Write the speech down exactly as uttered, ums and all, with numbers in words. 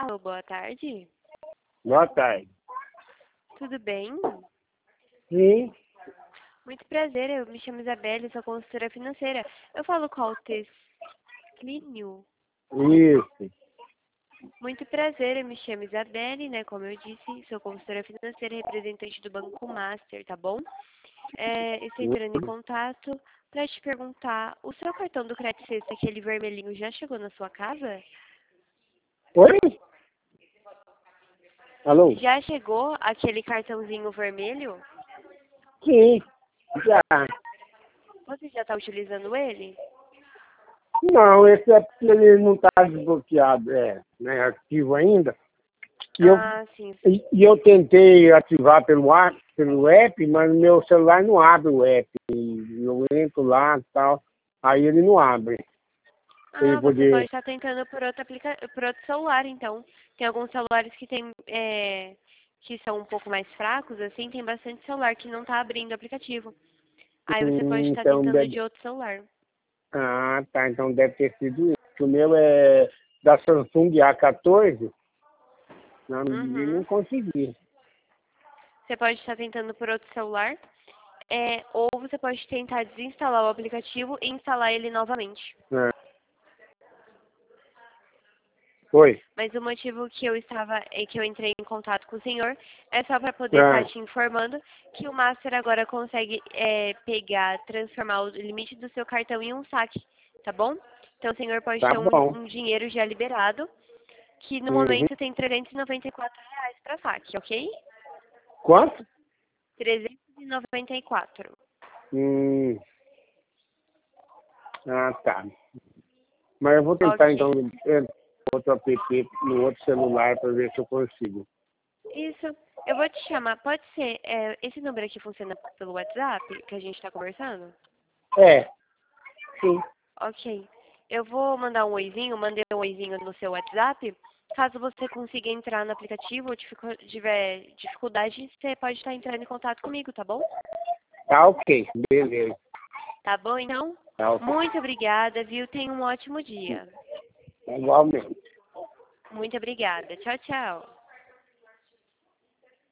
Alô, boa tarde. Boa tarde. Tudo bem? Sim, Muito prazer, eu me chamo Isabelle, sou consultora financeira. Eu falo com a Altes Clínio. isso. Muito prazer, eu me chamo Isabelle, né? Como eu disse, sou consultora financeira e representante do Banco Master, tá bom? É, estou entrando em contato para te perguntar, o seu cartão do Crédito Sexta, aquele vermelhinho, já chegou na sua casa? Oi? Alô? Já chegou aquele cartãozinho vermelho? Sim, já. Você já está utilizando ele? Não, esse é porque ele não está desbloqueado, é, né, ativo ainda. E eu, Ah, sim. e, e eu tentei ativar pelo, app, pelo app, mas meu celular não abre o app. E eu entro lá e tal, aí ele não abre. Ele Ah, você pode poder... estar tentando por outro, aplica... por outro celular, então. Tem alguns celulares que tem, é... que são um pouco mais fracos, assim, tem bastante celular que não está abrindo o aplicativo. Aí você pode estar Então tentando deve... de outro celular. Ah, tá, então deve ter sido isso. O meu é da Samsung A quatorze, não, e não Uhum. consegui. Você pode estar tentando por outro celular. É... Ou você pode tentar desinstalar o aplicativo e instalar ele novamente. É. Oi. Mas o motivo que eu estava, é que eu entrei em contato com o senhor é só para poder estar Ah, te informando que o Master agora consegue é, pegar, transformar o limite do seu cartão em um saque, tá bom? Então o senhor pode tá ter um, bom. um dinheiro já liberado, que no Uhum. momento tem trezentos e noventa e quatro reais para saque, ok? Quanto? trezentos e noventa e quatro. Hum, ah, tá. Mas eu vou tentar então Ok. é, outro app no outro celular para ver se eu consigo. Isso. Eu vou te chamar. Pode ser. É, esse número aqui funciona pelo WhatsApp que a gente está conversando? É, sim. Ok. Eu vou mandar um oizinho, mandei um oizinho no seu WhatsApp. Caso você consiga entrar no aplicativo ou dificu- tiver dificuldade, você pode estar entrando em contato comigo, tá bom? Tá ok. Beleza. Tá bom, então? Tá ok. Muito obrigada, viu? Tenha um ótimo dia. Igualmente. Muito obrigada. Tchau, tchau.